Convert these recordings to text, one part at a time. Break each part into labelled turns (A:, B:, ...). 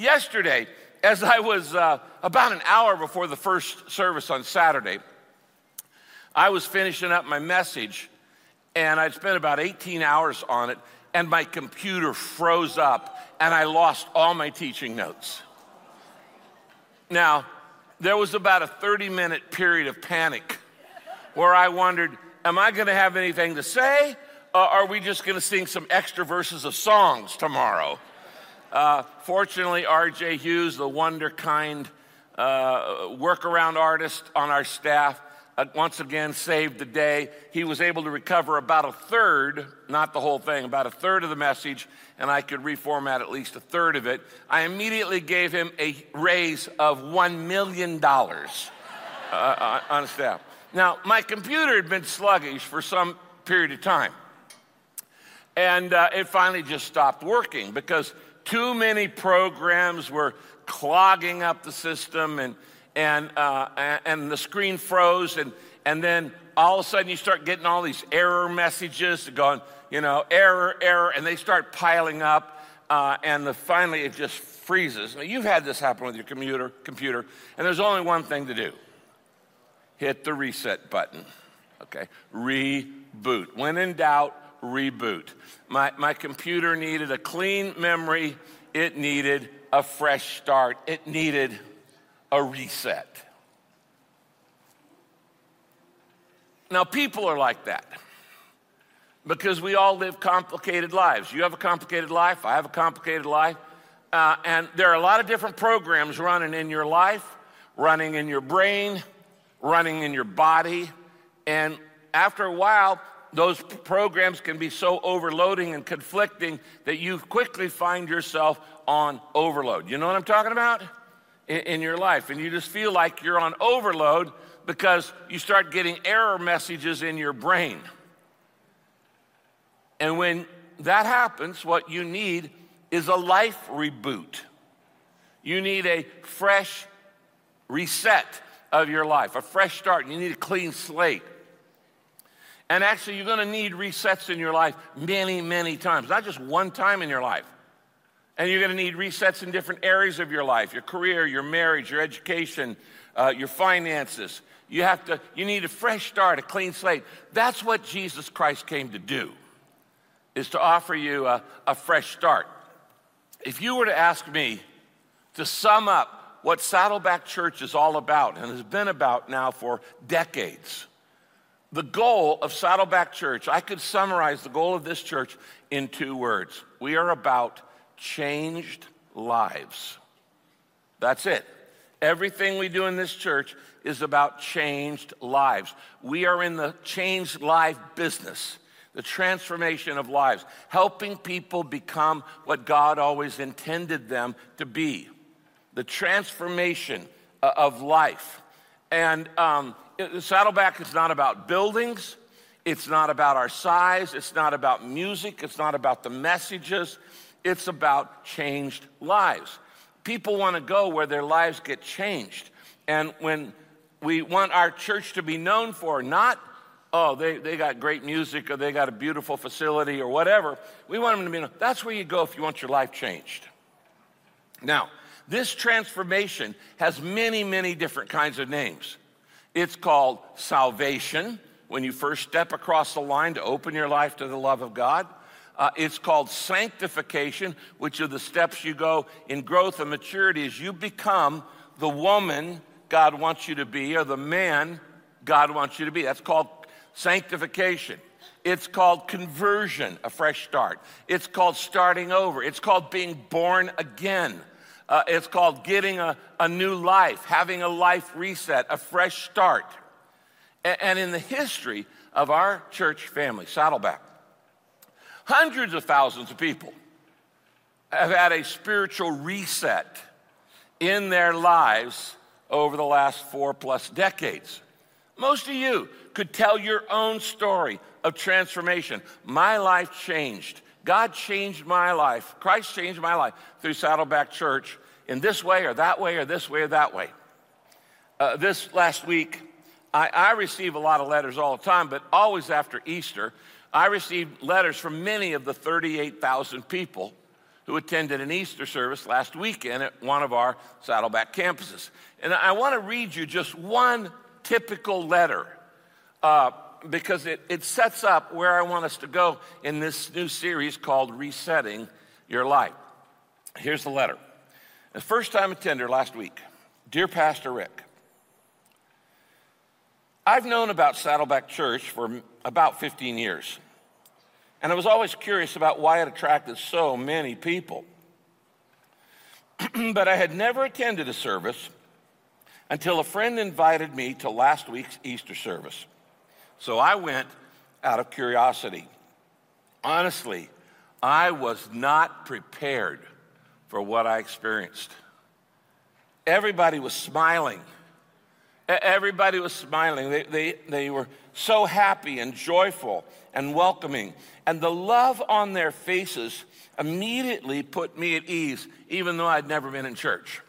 A: Yesterday, as I was about an hour before the first service on Saturday, I was finishing up my message, and I'd spent about 18 hours on it, and my computer froze up, and I lost all my teaching notes. Now, there was about a 30-minute period of panic where I wondered, am I going to have anything to say, or are we just going to sing some extra verses of songs tomorrow? Fortunately, R.J. Hughes, the wonder-kind workaround artist on our staff, once again saved the day. He was able to recover about a third, not the whole thing, about a third of the message, and I could reformat at least a third of it. I immediately gave him a raise of $1 million on staff. Now, my computer had been sluggish for some period of time, and it finally just stopped working because too many programs were clogging up the system, and the screen froze, and then all of a sudden you start getting all these error messages going, error, and they start piling up, and finally it just freezes. Now, you've had this happen with your computer, and there's only one thing to do. Hit the reset button, okay? Reboot. When in doubt, reboot. My computer needed a clean memory. It needed a fresh start. It needed a reset. Now, people are like that because we all live complicated lives. You have a complicated life. I have a complicated life. And there are a lot of different programs running in your life, running in your brain, running in your body. And after a while, those programs can be so overloading and conflicting that you quickly find yourself on overload. You know what I'm talking about? In your life, and you just feel like you're on overload because you start getting error messages in your brain. And when that happens, what you need is a life reboot. You need a fresh reset of your life, a fresh start. You need a clean slate. And actually, you're going to need resets in your life many, many times, not just one time in your life. And you're going to need resets in different areas of your life, your career, your marriage, your education, your finances. You need a fresh start, a clean slate. That's what Jesus Christ came to do, is to offer you a fresh start. If you were to ask me to sum up what Saddleback Church is all about and has been about now for decades, the goal of Saddleback Church, I could summarize the goal of this church in 2 words. We are about changed lives. That's it. Everything we do in this church is about changed lives. We are in the changed life business, the transformation of lives, helping people become what God always intended them to be, the transformation of life. And Saddleback is not about buildings. It's not about our size. It's not about music. It's not about the messages. It's about changed lives. People want to go where their lives get changed. And when we want our church to be known for, not, they got great music or they got a beautiful facility or whatever. We want them to be known. That's where you go if you want your life changed. Now, this transformation has many, many different kinds of names. It's called salvation, when you first step across the line to open your life to the love of God. It's called sanctification, which are the steps you go in growth and maturity as you become the woman God wants you to be or the man God wants you to be. That's called sanctification. It's called conversion, a fresh start. It's called starting over. It's called being born again. It's called getting a new life, having a life reset, a fresh start. And in the history of our church family, Saddleback, hundreds of thousands of people have had a spiritual reset in their lives over the last 4+ decades. Most of you could tell your own story of transformation. My life changed. God changed my life. Christ changed my life through Saddleback Church in this way or that way or this way or that way. This last week, I receive a lot of letters all the time, but always after Easter, I received letters from many of the 38,000 people who attended an Easter service last weekend at one of our Saddleback campuses. And I want to read you just one typical letter because it sets up where I want us to go in this new series called Resetting Your Life. Here's the letter. The first-time attender last week. Dear Pastor Rick, I've known about Saddleback Church for about 15 years, and I was always curious about why it attracted so many people. But I had never attended a service until a friend invited me to last week's Easter service. So I went out of curiosity. Honestly, I was not prepared for what I experienced. Everybody was smiling. Everybody was smiling. They were so happy and joyful and welcoming. And the love on their faces immediately put me at ease, even though I'd never been in church.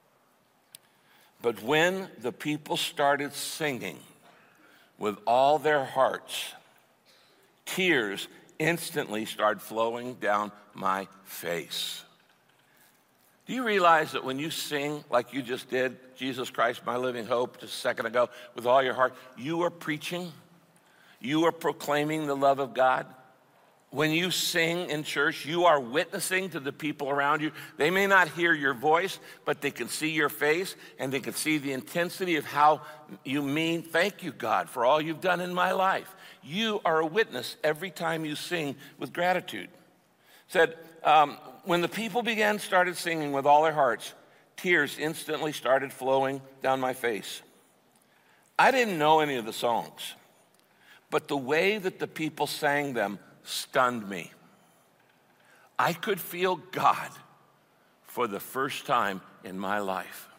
A: But when the people started singing with all their hearts, tears instantly started flowing down my face. Do you realize that when you sing like you just did, Jesus Christ, my living hope, just a second ago, with all your heart, you are preaching, you are proclaiming the love of God? When you sing in church, you are witnessing to the people around you. They may not hear your voice, but they can see your face, and they can see the intensity of how you mean, thank you, God, for all you've done in my life. You are a witness every time you sing with gratitude. Said, when the people started singing with all their hearts, tears instantly started flowing down my face. I didn't know any of the songs, but the way that the people sang them stunned me. I could feel God for the first time in my life.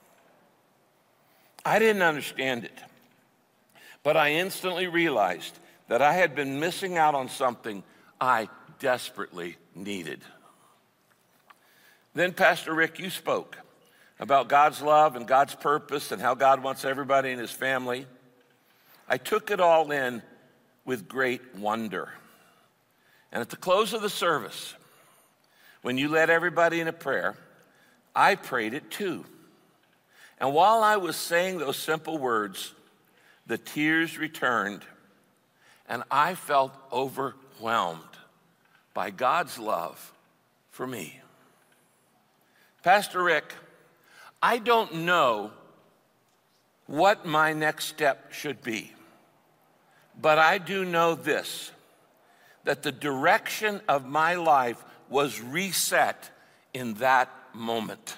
A: I didn't understand it, but I instantly realized that I had been missing out on something I desperately needed. Then, Pastor Rick, you spoke about God's love and God's purpose and how God wants everybody in his family. I took it all in with great wonder. And at the close of the service, when you led everybody in a prayer, I prayed it too. And while I was saying those simple words, the tears returned, and I felt overwhelmed by God's love for me. Pastor Rick, I don't know what my next step should be, but I do know this, that the direction of my life was reset in that moment.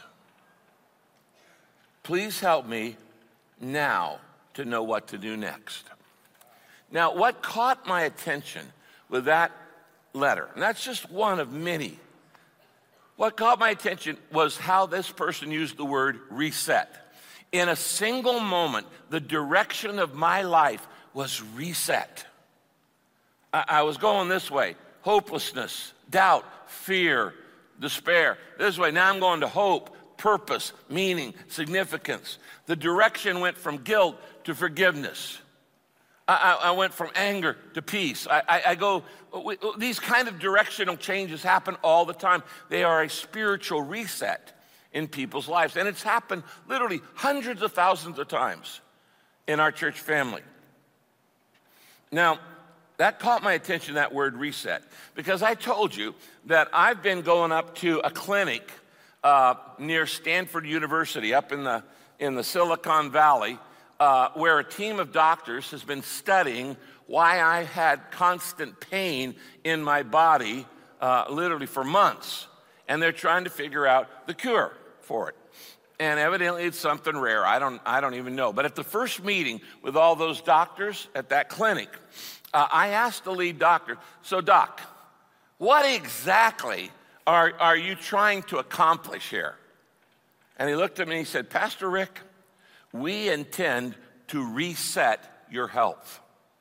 A: Please help me now to know what to do next. Now, what caught my attention with that letter, and that's just one of many, what caught my attention was how this person used the word reset. In a single moment, the direction of my life was reset. I was going this way, hopelessness, doubt, fear, despair. This way, now I'm going to hope, purpose, meaning, significance. The direction went from guilt to forgiveness. I went from anger to peace. These kind of directional changes happen all the time. They are a spiritual reset in people's lives. And it's happened literally hundreds of thousands of times in our church family. Now, that caught my attention, that word reset, because I told you that I've been going up to a clinic near Stanford University up in the Silicon Valley, where a team of doctors has been studying why I had constant pain in my body literally for months. And they're trying to figure out the cure for it. And evidently it's something rare. I don't even know. But at the first meeting with all those doctors at that clinic, I asked the lead doctor, so doc, what exactly are you trying to accomplish here? And he looked at me and he said, Pastor Rick, we intend to reset your health.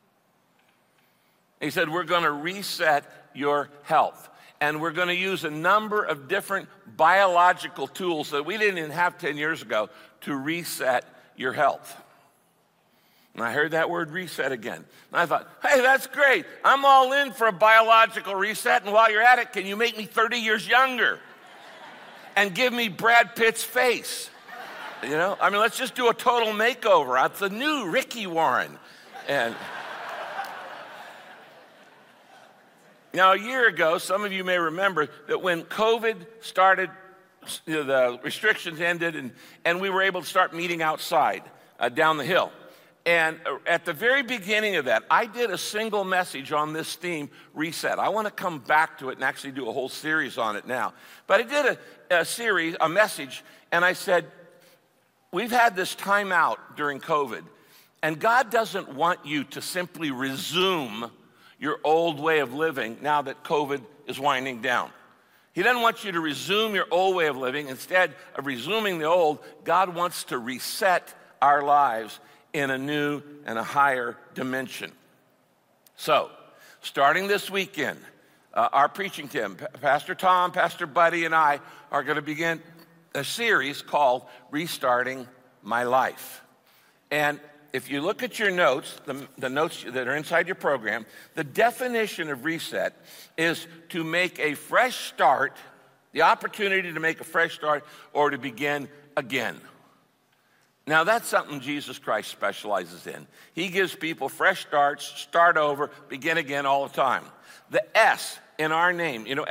A: He said, we're going to reset your health. And we're going to use a number of different biological tools that we didn't even have 10 years ago to reset your health. And I heard that word reset again. And I thought, hey, that's great. I'm all in for a biological reset. And while you're at it, can you make me 30 years younger? And give me Brad Pitt's face? You know, I mean, let's just do a total makeover. It's the new Ricky Warren. And now, a year ago, some of you may remember that when COVID started, the restrictions ended, and we were able to start meeting outside down the hill. And at the very beginning of that, I did a single message on this theme, reset. I want to come back to it and actually do a whole series on it now. But I did a message, and I said, we've had this time out during COVID, and God doesn't want you to simply resume your old way of living now that COVID is winding down. He doesn't want you to resume your old way of living. Instead of resuming the old, God wants to reset our lives in a new and a higher dimension. So, starting this weekend, our preaching team, Pastor Tom, Pastor Buddy, and I are going to begin a series called Restarting My Life. And if you look at your notes, the notes that are inside your program, the definition of reset is to make a fresh start, the opportunity to make a fresh start, or to begin again. Now, that's something Jesus Christ specializes in. He gives people fresh starts, start over, begin again all the time. The S in our name, you know,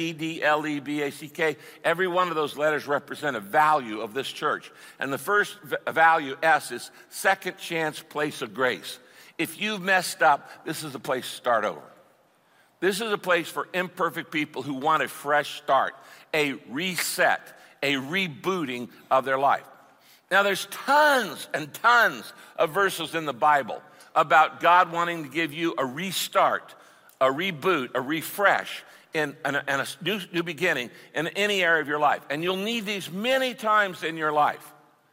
A: S-A-D-D-L-E-B-A-C-K, every one of those letters represent a value of this church. And the first value, S, is second chance, place of grace. If you've messed up, this is a place to start over. This is a place for imperfect people who want a fresh start, a reset, a rebooting of their life. Now, there's tons and tons of verses in the Bible about God wanting to give you a restart, a reboot, a refresh, and a new beginning in any area of your life. And you'll need these many times in your life.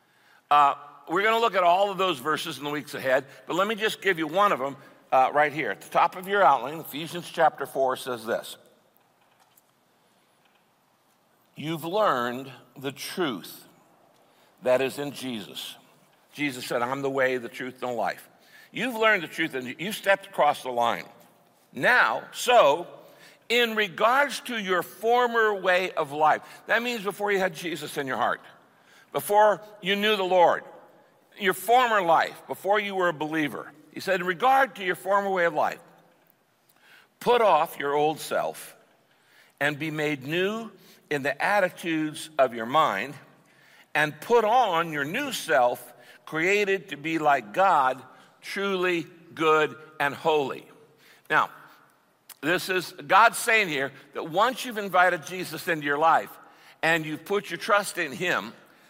A: We're going to look at all of those verses in the weeks ahead, but let me just give you one of them right here. At the top of your outline, Ephesians chapter 4 says this. You've learned the truth that is in Jesus. Jesus said, I'm the way, the truth, and the life. You've learned the truth, and you stepped across the line. Now, so, in regards to your former way of life, that means before you had Jesus in your heart, before you knew the Lord, your former life, before you were a believer, he said, in regard to your former way of life, put off your old self and be made new in the attitudes of your mind, and put on your new self, created to be like God, truly good and holy. Now, this is God saying here that once you've invited Jesus into your life and you've put your trust in him,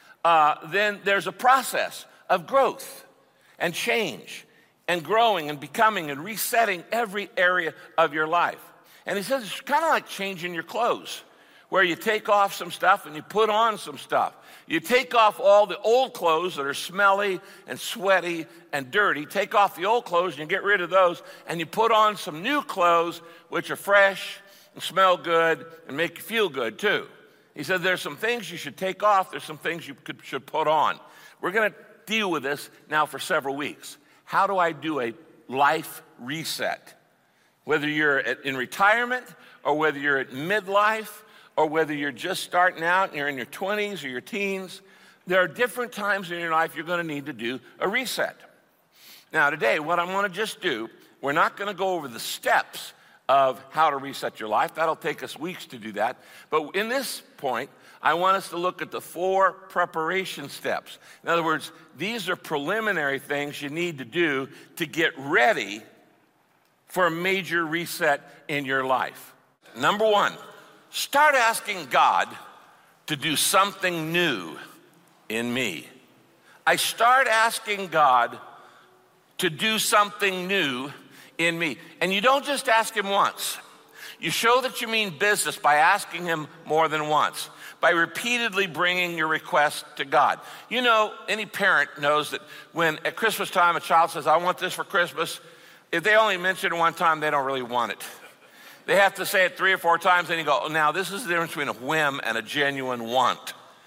A: then there's a process of growth and change and growing and becoming and resetting every area of your life. And he says it's kind of like changing your clothes, where you take off some stuff and you put on some stuff. You take off all the old clothes that are smelly and sweaty and dirty. Take off the old clothes and you get rid of those, and you put on some new clothes which are fresh and smell good and make you feel good too. He said there's some things you should take off, there's some things you should put on. We're going to deal with this now for several weeks. How do I do a life reset? Whether you're in retirement or whether you're at midlife, or whether you're just starting out and you're in your 20s or your teens, there are different times in your life you're going to need to do a reset. Now today, what I want to just do, we're not going to go over the steps of how to reset your life. That'll take us weeks to do that. But in this point, I want us to look at the 4 preparation steps. In other words, these are preliminary things you need to do to get ready for a major reset in your life. Number 1, start asking God to do something new in me. I start asking God to do something new in me. And you don't just ask him once. You show that you mean business by asking him more than once, by repeatedly bringing your request to God. You know, any parent knows that when at Christmas time a child says, I want this for Christmas, if they only mention it one time, they don't really want it. They have to say it 3 or 4 times, and you go, now this is the difference between a whim and a genuine want.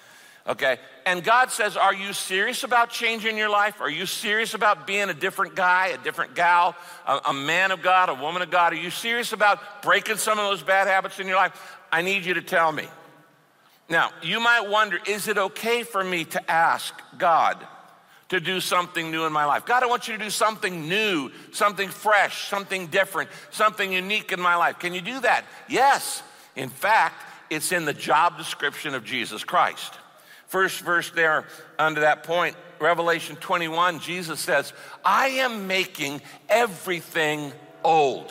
A: Okay? And God says, are you serious about changing your life? Are you serious about being a different guy, a different gal, a man of God, a woman of God? Are you serious about breaking some of those bad habits in your life? I need you to tell me. Now, you might wonder, is it okay for me to ask God to do something new in my life? God, I want you to do something new, something fresh, something different, something unique in my life. Can you do that? Yes. In fact, it's in the job description of Jesus Christ. First verse there under that point, Revelation 21, Jesus says, I am making everything old.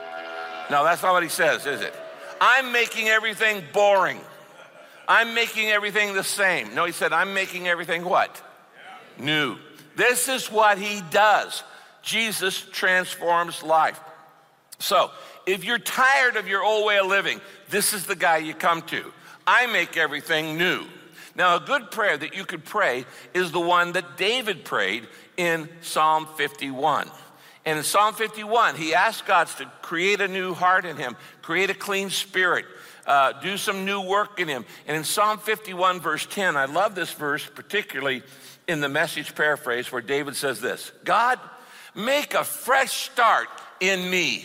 A: No, that's not what he says, is it? I'm making everything boring. I'm making everything the same. No, he said, I'm making everything what? New. This is what he does. Jesus transforms life. So, if you're tired of your old way of living, this is the guy you come to. I make everything new. Now, a good prayer that you could pray is the one that David prayed in Psalm 51. And in Psalm 51, he asked God to create a new heart in him, create a clean spirit, do some new work in him. And in Psalm 51, verse 10, I love this verse, particularly in the Message paraphrase, where David says this, God, make a fresh start in me.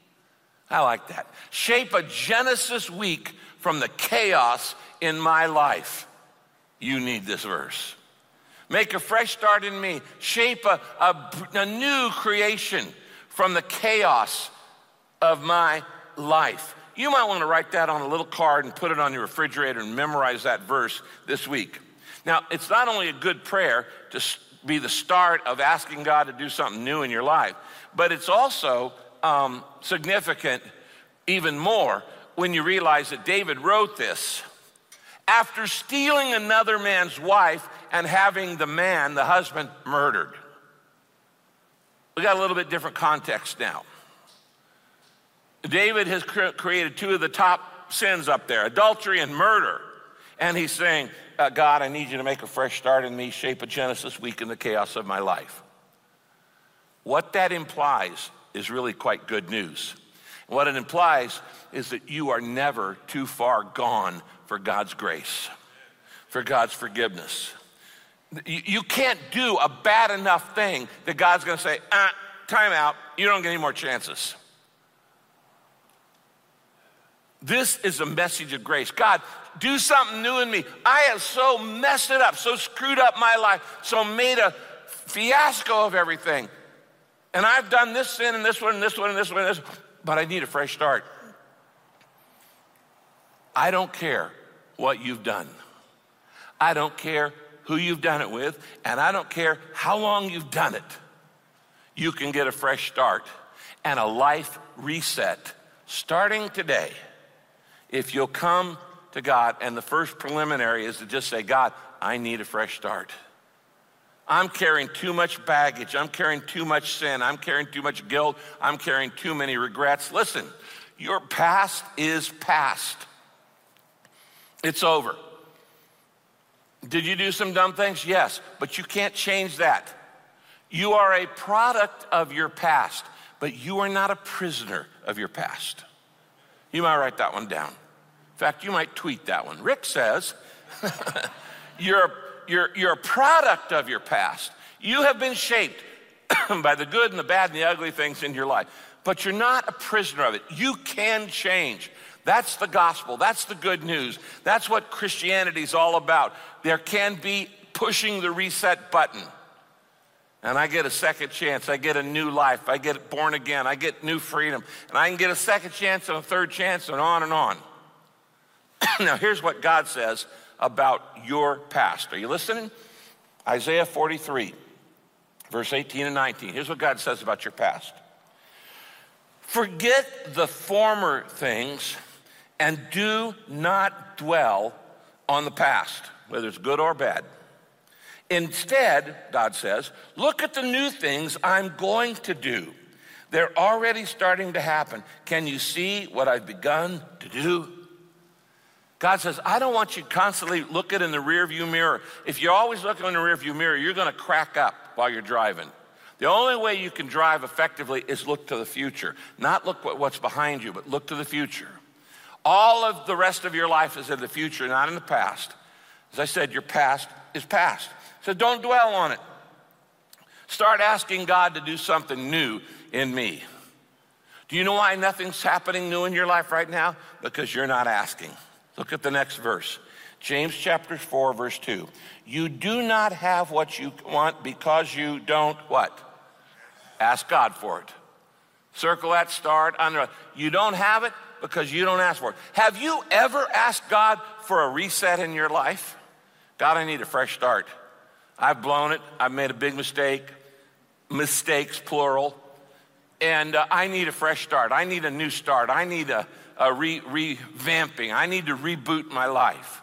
A: I like that. Shape a Genesis week from the chaos in my life. You need this verse. Make a fresh start in me. Shape a new creation from the chaos of my life. You might want to write that on a little card and put it on your refrigerator and memorize that verse this week. Now, it's not only a good prayer to be the start of asking God to do something new in your life, but it's also significant even more when you realize that David wrote this after stealing another man's wife and having the man, the husband, murdered. We got a little bit different context now. David has created two of the top sins up there, adultery and murder. And he's saying, God, I need you to make a fresh start in me, shape a Genesis week in the chaos of my life. What that implies is really quite good news. What it implies is that you are never too far gone for God's grace, for God's forgiveness. You can't do a bad enough thing that God's going to say, time out, you don't get any more chances. This is a message of grace. God, do something new in me. I have so messed it up, so screwed up my life, so made a fiasco of everything. And I've done this sin and this one and this one and this one and this one, but I need a fresh start. I don't care what you've done. I don't care who you've done it with, and I don't care how long you've done it. You can get a fresh start and a life reset starting today if you'll come to God. And the first preliminary is to just say, God, I need a fresh start. I'm carrying too much baggage. I'm carrying too much sin. I'm carrying too much guilt. I'm carrying too many regrets. Listen, your past is past. It's over. Did you do some dumb things? Yes, but you can't change that. You are a product of your past, but you are not a prisoner of your past. You might write that one down. In fact, you might tweet that one. Rick says, you're a product of your past. You have been shaped by the good and the bad and the ugly things in your life, but you're not a prisoner of it. You can change. That's the gospel. That's the good news. That's what Christianity is all about. There can be pushing the reset button. And I get a second chance. I get a new life. I get born again. I get new freedom. And I can get a second chance and a third chance and on and on. Now, here's what God says about your past. Are you listening? Isaiah 43, verse 18 and 19. Here's what God says about your past. Forget the former things and do not dwell on the past, whether it's good or bad. Instead, God says, look at the new things I'm going to do. They're already starting to happen. Can you see what I've begun to do? God says, I don't want you constantly looking in the rearview mirror. If you're always looking in the rearview mirror, you're going to crack up while you're driving. The only way you can drive effectively is look to the future. Not look at what's behind you, but look to the future. All of the rest of your life is in the future, not in the past. As I said, your past is past. So don't dwell on it. Start asking God to do something new in me. Do you know why nothing's happening new in your life right now? Because you're not asking. Look at the next verse. James chapter 4, verse 2. You do not have what you want because you don't what? Ask God for it. Circle that, start, under. You don't have it because you don't ask for it. Have you ever asked God for a reset in your life? God, I need a fresh start. I've blown it. I've made a big mistake. Mistakes, plural. And I need a fresh start. I need a new start. I need a revamping. I need to reboot my life.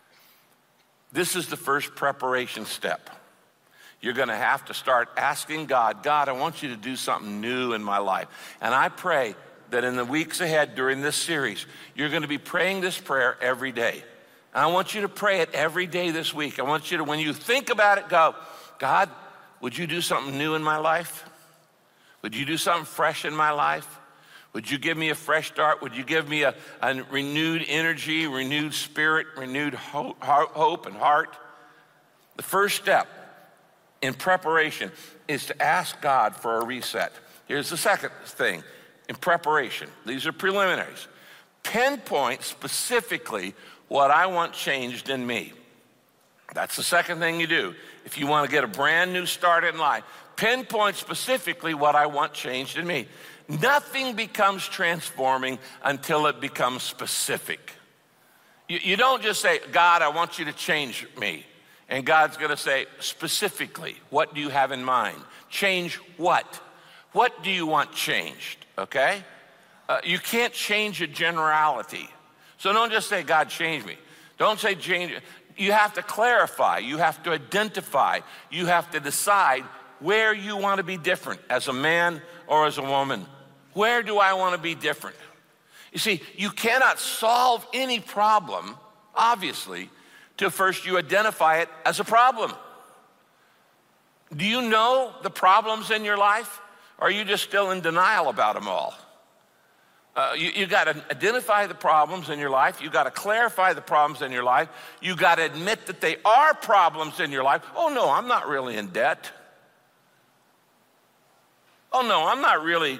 A: This is the first preparation step. You're going to have to start asking God, God, I want you to do something new in my life. And I pray that in the weeks ahead during this series, you're going to be praying this prayer every day. And I want you to pray it every day this week. I want you to, when you think about it, go, God, would you do something new in my life? Would you do something fresh in my life? Would you give me a fresh start? Would you give me a renewed energy, renewed spirit, renewed hope and heart? The first step in preparation is to ask God for a reset. Here's the second thing in preparation. These are preliminaries. Pinpoint specifically what I want changed in me. That's the second thing you do. If you want to get a brand new start in life, pinpoint specifically what I want changed in me. Nothing becomes transforming until it becomes specific. You don't just say, God, I want you to change me. And God's going to say, specifically, what do you have in mind? Change what? What do you want changed, okay? You can't change a generality. So don't just say, God, change me. Don't say change. You have to clarify. You have to identify. You have to decide where you want to be different as a man or as a woman. Where do I want to be different? You see, you cannot solve any problem, obviously, till first you identify it as a problem. Do you know the problems in your life? Or are you just still in denial about them all? You got to identify the problems in your life. You got to clarify the problems in your life. You got to admit that they are problems in your life. Oh no, I'm not really in debt. Oh no, I'm not really,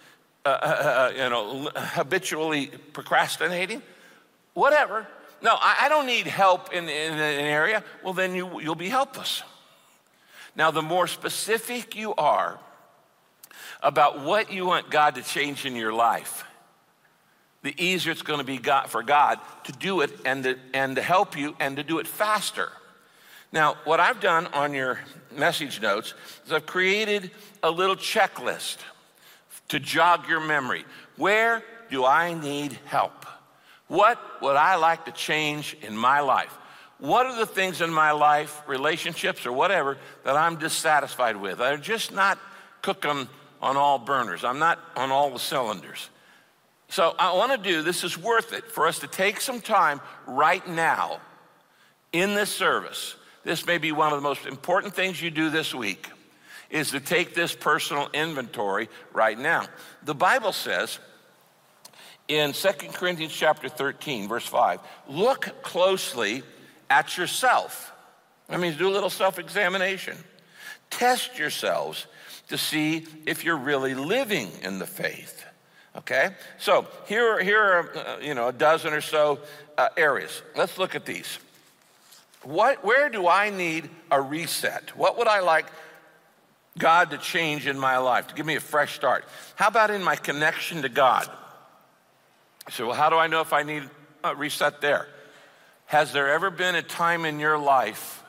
A: habitually procrastinating. Whatever. No, I don't need help in an area. Well, then you'll be helpless. Now, the more specific you are about what you want God to change in your life, the easier it's going to be for God to do it and to help you and to do it faster. Now, what I've done on your message notes is I've created a little checklist to jog your memory. Where do I need help? What would I like to change in my life? What are the things in my life, relationships or whatever, that I'm dissatisfied with? I'm just not cooking on all burners. I'm not on all the cylinders. So I want to do, this is worth it for us to take some time right now in this service. This may be one of the most important things you do this week, is to take this personal inventory right now. The Bible says in 2 Corinthians chapter 13, verse 5, look closely at yourself. That means do a little self-examination. Test yourselves to see if you're really living in the faith. Okay? So here are a dozen or so areas. Let's look at these. Where do I need a reset? What would I like God to change in my life, to give me a fresh start? How about in my connection to God? I said, well, how do I know if I need a reset there? Has there ever been a time in your life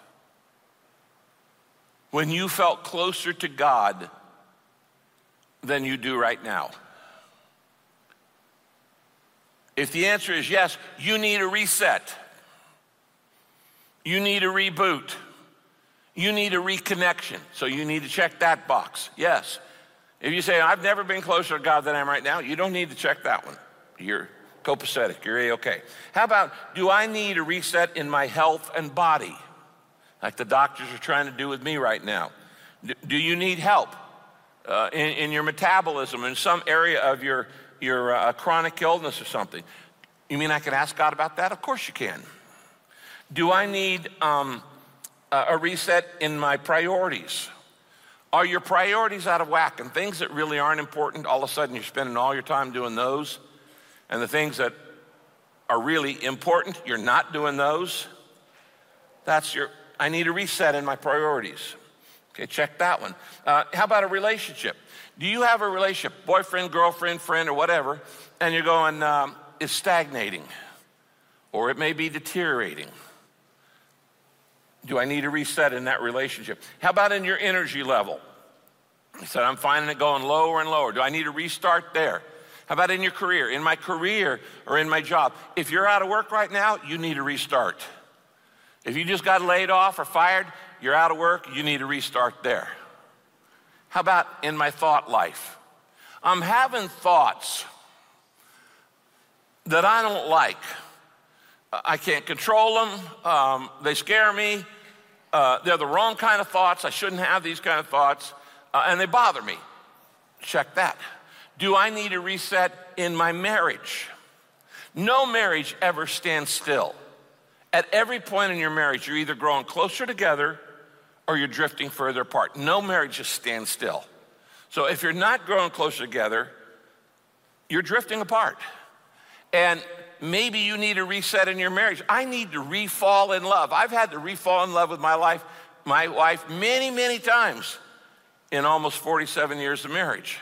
A: when you felt closer to God than you do right now? If the answer is yes, you need a reset. You need a reboot. You need a reconnection. So you need to check that box. Yes. If you say, I've never been closer to God than I am right now, you don't need to check that one. You're copacetic. You're A-okay. How about, do I need a reset in my health and body? Like the doctors are trying to do with me right now. Do you need help in your metabolism, in some area of your chronic illness or something? You mean I can ask God about that? Of course you can. Do I need a reset in my priorities? Are your priorities out of whack? And things that really aren't important, all of a sudden you're spending all your time doing those. And the things that are really important, you're not doing those. I need a reset in my priorities. Okay, check that one. How about a relationship? Do you have a relationship, boyfriend, girlfriend, friend, or whatever, and you're going, it's stagnating, or it may be deteriorating? Do I need a reset in that relationship? How about in your energy level? You said, I'm finding it going lower and lower. Do I need to restart there? How about in your career? In my career or in my job? If you're out of work right now, you need to restart. If you just got laid off or fired, you're out of work, you need to restart there. How about in my thought life? I'm having thoughts that I don't like. I can't control them. They scare me. They're the wrong kind of thoughts. I shouldn't have these kind of thoughts. And they bother me. Check that. Do I need a reset in my marriage? No marriage ever stands still. At every point in your marriage, you're either growing closer together or you're drifting further apart. No marriage just stands still. So if you're not growing closer together, you're drifting apart. And maybe you need a reset in your marriage. I need to re-fall in love. I've had to re-fall in love with my wife many, many times in almost 47 years of marriage.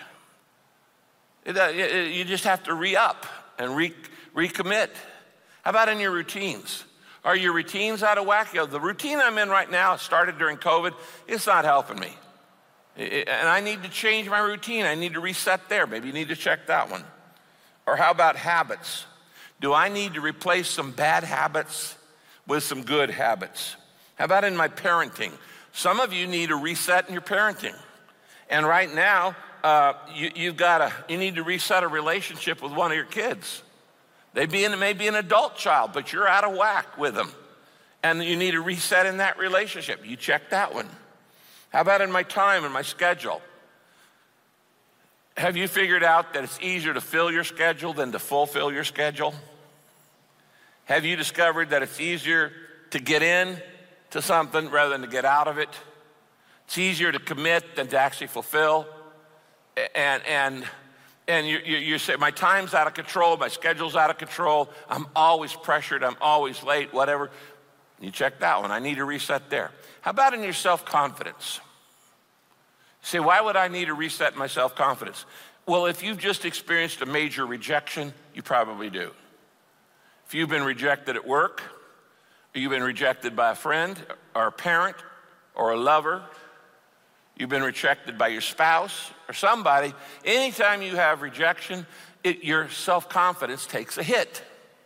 A: You just have to re-up and recommit. How about in your routines? Are your routines out of whack? The routine I'm in right now started during COVID. It's not helping me. And I need to change my routine. I need to reset there. Maybe you need to check that one. Or how about habits? Do I need to replace some bad habits with some good habits? How about in my parenting? Some of you need a reset in your parenting. And right now, you need to reset a relationship with one of your kids. They may be an adult child, but you're out of whack with them. And you need a reset in that relationship. You check that one. How about in my time and my schedule? Have you figured out that it's easier to fill your schedule than to fulfill your schedule? Have you discovered that it's easier to get in to something rather than to get out of it? It's easier to commit than to actually fulfill. And you say, my time's out of control, my schedule's out of control, I'm always pressured, I'm always late, whatever. You check that one. I need a reset there. How about in your self-confidence? You say, why would I need to reset my self-confidence? Well, if you've just experienced a major rejection, you probably do. If you've been rejected at work, or you've been rejected by a friend, or a parent, or a lover, you've been rejected by your spouse, or somebody, anytime you have rejection, your self-confidence takes a hit.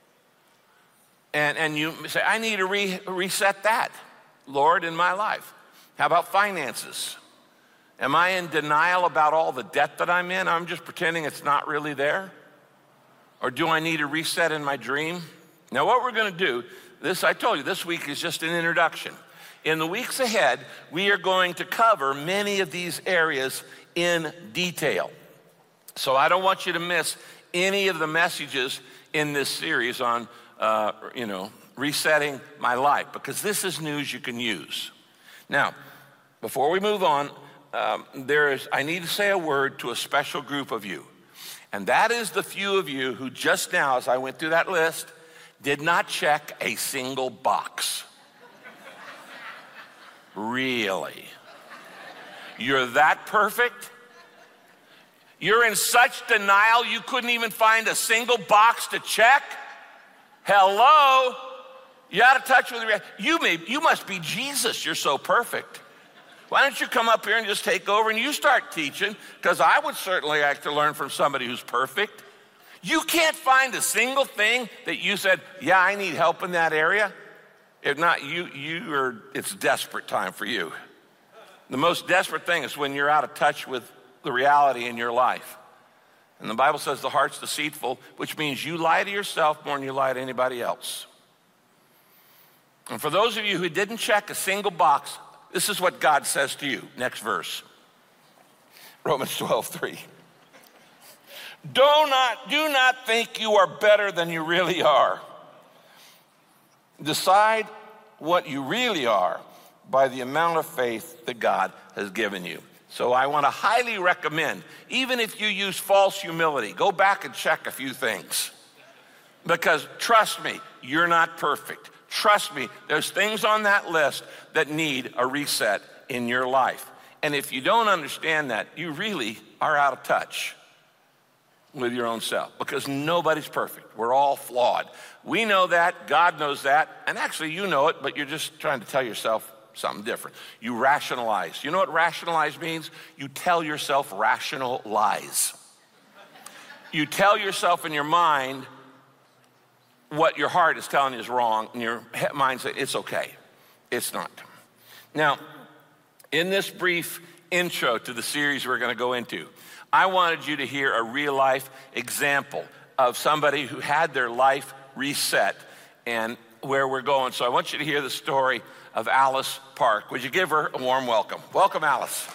A: And you say, I need to reset that, Lord, in my life. How about finances? Am I in denial about all the debt that I'm in? I'm just pretending it's not really there? Or do I need a reset in my dream? Now, what we're going to do, I told you, this week is just an introduction. In the weeks ahead, we are going to cover many of these areas in detail. So I don't want you to miss any of the messages in this series on, resetting my life, because this is news you can use. Now, before we move on, I need to say a word to a special group of you. And that is the few of you who just now, as I went through that list, did not check a single box. Really? You're that perfect? You're in such denial you couldn't even find a single box to check? Hello? You're out of touch with reality. You must be Jesus. You're so perfect. Why don't you come up here and just take over and you start teaching? Because I would certainly like to learn from somebody who's perfect. You can't find a single thing that you said, yeah, I need help in that area. If not, it's desperate time for you. The most desperate thing is when you're out of touch with the reality in your life. And the Bible says the heart's deceitful, which means you lie to yourself more than you lie to anybody else. And for those of you who didn't check a single box, this is what God says to you. Next verse. Romans 12:3. Do not think you are better than you really are. Decide what you really are by the amount of faith that God has given you. So I want to highly recommend, even if you use false humility, go back and check a few things. Because trust me, you're not perfect. Trust me, there's things on that list that need a reset in your life. And if you don't understand that, you really are out of touch with your own self, because nobody's perfect. We're all flawed. We know that, God knows that, and actually you know it, but you're just trying to tell yourself something different. You rationalize. You know what rationalize means? You tell yourself rational lies. You tell yourself in your mind what your heart is telling you is wrong, and your mind says, it's okay. It's not. Now, in this brief intro to the series we're going to go into, I wanted you to hear a real life example of somebody who had their life reset and where we're going. So I want you to hear the story of Alice Park. Would you give her a warm welcome? Welcome, Alice.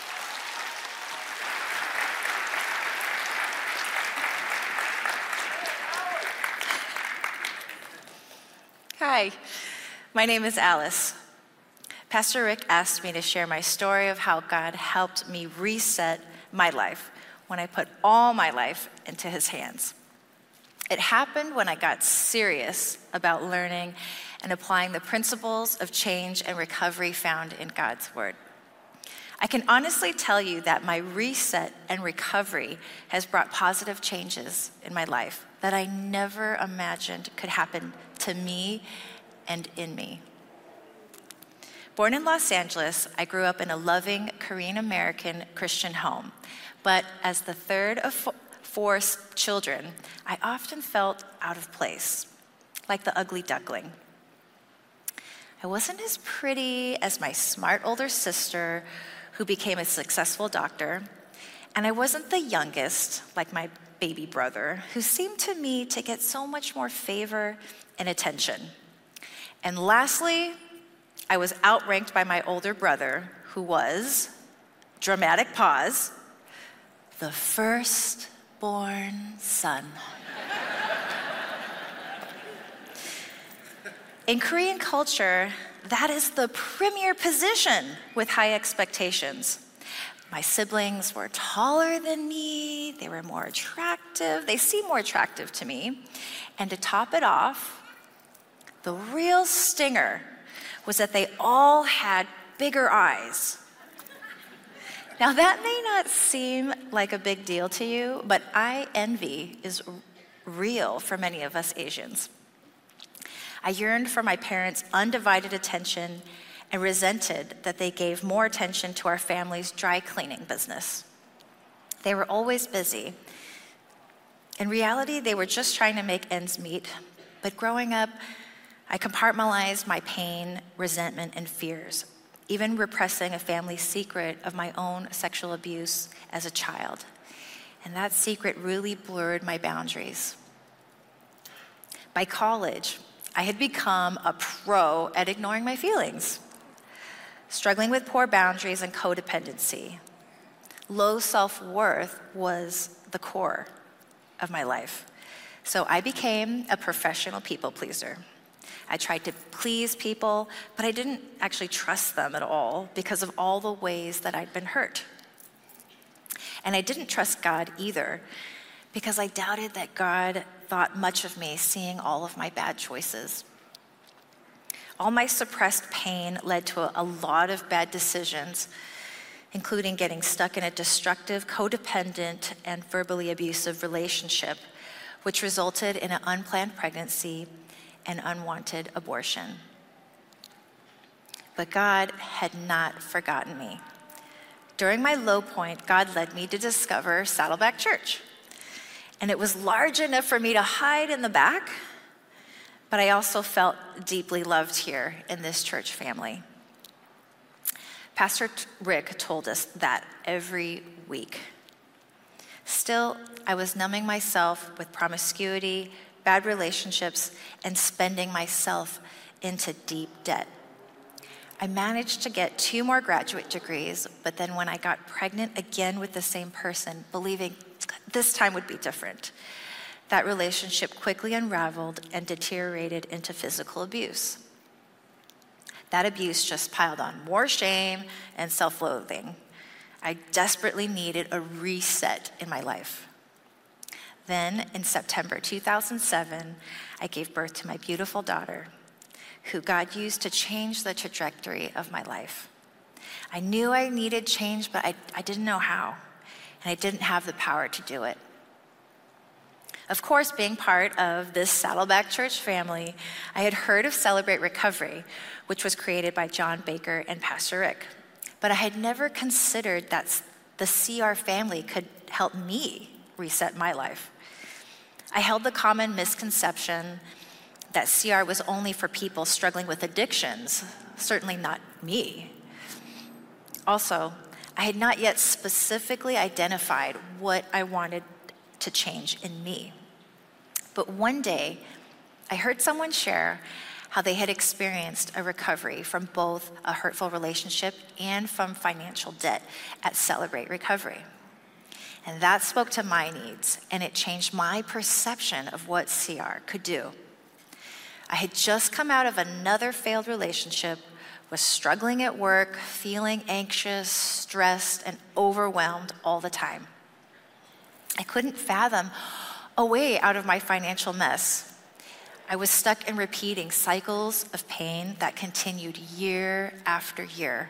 B: Hi, my name is Alice. Pastor Rick asked me to share my story of how God helped me reset my life when I put all my life into his hands. It happened when I got serious about learning and applying the principles of change and recovery found in God's word. I can honestly tell you that my reset and recovery has brought positive changes in my life that I never imagined could happen to me and in me. Born in Los Angeles, I grew up in a loving Korean-American Christian home. But as the third of four children, I often felt out of place, like the ugly duckling. I wasn't as pretty as my smart older sister, who became a successful doctor, and I wasn't the youngest, like my baby brother, who seemed to me to get so much more favor and attention. And lastly, I was outranked by my older brother, who was, dramatic pause, the firstborn son. In Korean culture, that is the premier position with high expectations. My siblings were taller than me, they were more attractive, they seemed more attractive to me. And to top it off, the real stinger was that they all had bigger eyes. Now that may not seem like a big deal to you, but eye envy is real for many of us Asians. I yearned for my parents' undivided attention and resented that they gave more attention to our family's dry cleaning business. They were always busy. In reality, they were just trying to make ends meet, but growing up, I compartmentalized my pain, resentment, and fears, even repressing a family secret of my own sexual abuse as a child. And that secret really blurred my boundaries. By college, I had become a pro at ignoring my feelings, struggling with poor boundaries and codependency. Low self-worth was the core of my life. So I became a professional people pleaser. I tried to please people, but I didn't actually trust them at all because of all the ways that I'd been hurt. And I didn't trust God either because I doubted that God thought much of me, seeing all of my bad choices. All my suppressed pain led to a lot of bad decisions, including getting stuck in a destructive, codependent, and verbally abusive relationship, which resulted in an unplanned pregnancy and unwanted abortion. But God had not forgotten me. During my low point, God led me to discover Saddleback Church. And it was large enough for me to hide in the back, but I also felt deeply loved here in this church family. Pastor Rick told us that every week. Still, I was numbing myself with promiscuity, bad relationships, and spending myself into deep debt. I managed to get 2 more graduate degrees, but then when I got pregnant again with the same person, believing this time would be different, that relationship quickly unraveled and deteriorated into physical abuse. That abuse just piled on more shame and self-loathing. I desperately needed a reset in my life. Then, in September 2007, I gave birth to my beautiful daughter, who God used to change the trajectory of my life. I knew I needed change, but I didn't know how, and I didn't have the power to do it. Of course, being part of this Saddleback Church family, I had heard of Celebrate Recovery, which was created by John Baker and Pastor Rick. But I had never considered that the CR family could help me reset my life. I held the common misconception that CR was only for people struggling with addictions, certainly not me. Also, I had not yet specifically identified what I wanted to change in me. But one day, I heard someone share how they had experienced a recovery from both a hurtful relationship and from financial debt at Celebrate Recovery. And that spoke to my needs, and it changed my perception of what CR could do. I had just come out of another failed relationship, was struggling at work, feeling anxious, stressed, and overwhelmed all the time. I couldn't fathom a way out of my financial mess. I was stuck in repeating cycles of pain that continued year after year.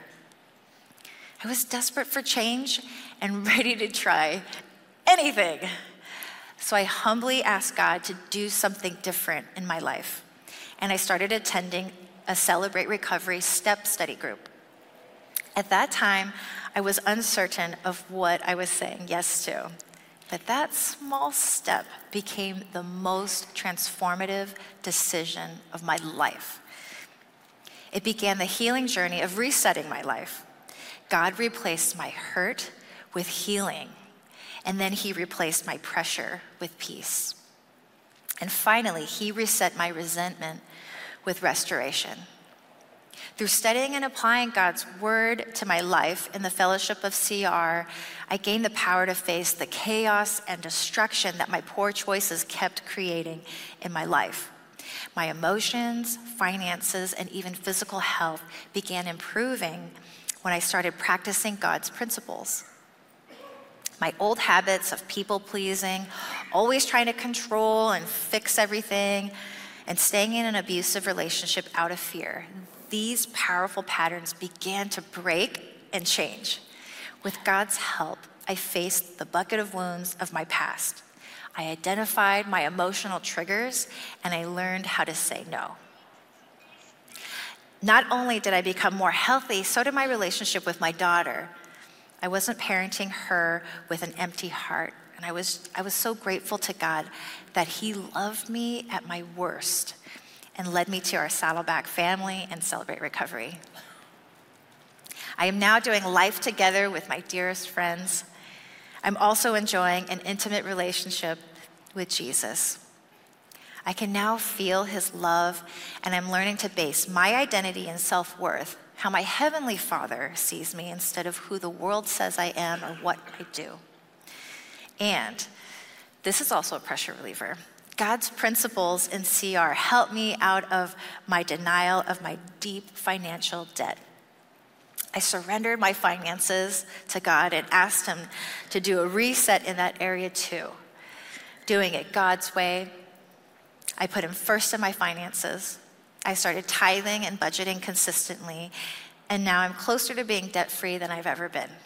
B: I was desperate for change and ready to try anything. So I humbly asked God to do something different in my life. And I started attending a Celebrate Recovery step study group. At that time, I was uncertain of what I was saying yes to. But that small step became the most transformative decision of my life. It began the healing journey of resetting my life. God replaced my hurt with healing, and then he replaced my pressure with peace. And finally, he reset my resentment with restoration. Through studying and applying God's word to my life in the fellowship of CR, I gained the power to face the chaos and destruction that my poor choices kept creating in my life. My emotions, finances, and even physical health began improving when I started practicing God's principles. My old habits of people-pleasing, always trying to control and fix everything, and staying in an abusive relationship out of fear, these powerful patterns began to break and change. With God's help, I faced the bucket of wounds of my past. I identified my emotional triggers, and I learned how to say no. Not only did I become more healthy, so did my relationship with my daughter. I wasn't parenting her with an empty heart, and I was so grateful to God that he loved me at my worst and led me to our Saddleback family and Celebrate Recovery. I am now doing life together with my dearest friends. I'm also enjoying an intimate relationship with Jesus. I can now feel his love, and I'm learning to base my identity and self-worth, how my heavenly Father sees me instead of who the world says I am or what I do. And this is also a pressure reliever. God's principles in CR help me out of my denial of my deep financial debt. I surrendered my finances to God and asked him to do a reset in that area too. Doing it God's way. I put him first in my finances. I started tithing and budgeting consistently, and now I'm closer to being debt-free than I've ever been.